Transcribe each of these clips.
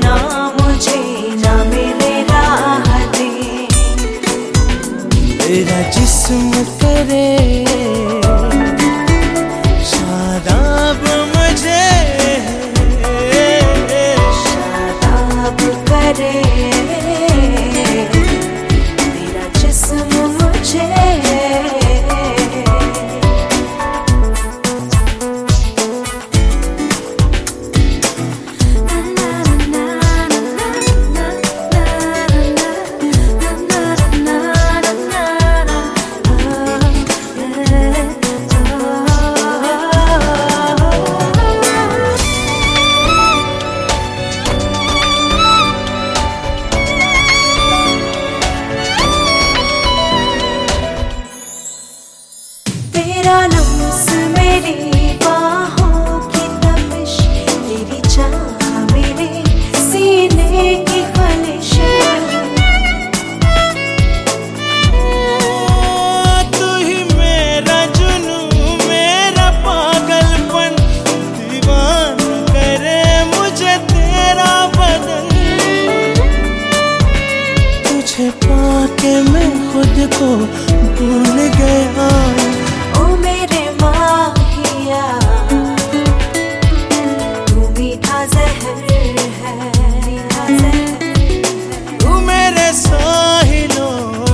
बिना मुझे ना मिले राहतें। तेरा जिस्म करे शादाब मुझे, शादाब करे तेरा जिस्म मुझे। तेरा लम्स मेरी बाहों की तपिश, तेरी चाह मेरे सीने की ख्वाहिश। तू ही मेरा जुनू मेरा पागलपन, दीवाना करे मुझे तेरा बदन। तुझे पाके मैं खुद को भूल गया। ओ मेरे माहिया तू मीठा जहर है, तू मेरे साहिलों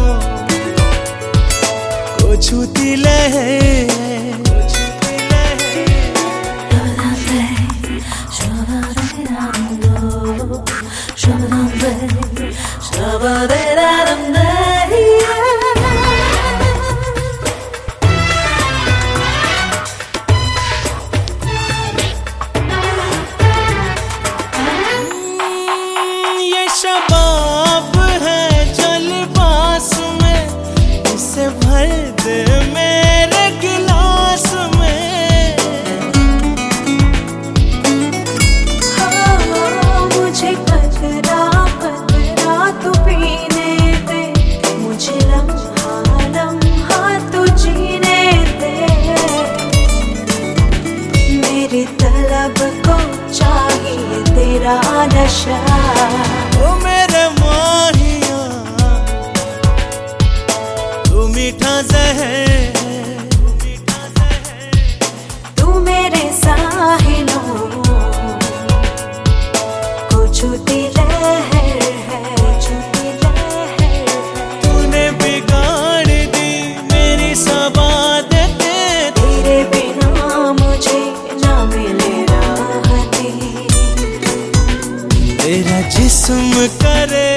को छूती लहर। शबाब है जलबास में, इसे भर दे मेरे गिलास में। हाँ, मुझे पतरा पतरा तू पीने दे, मुझे लम्हा लम्हा तू जीने दे। मेरी तलब को चाहिए तेरा नशा। ओ मेरे माहिया तू मीठा जहर, तू मेरे साहिलों को छूती लहर है, छूती लहर है। तूने बिगाड़ दी मेरी सबादतें, तेरे बिना मुझे ना मिले राहतें। तेरा जिस्म करे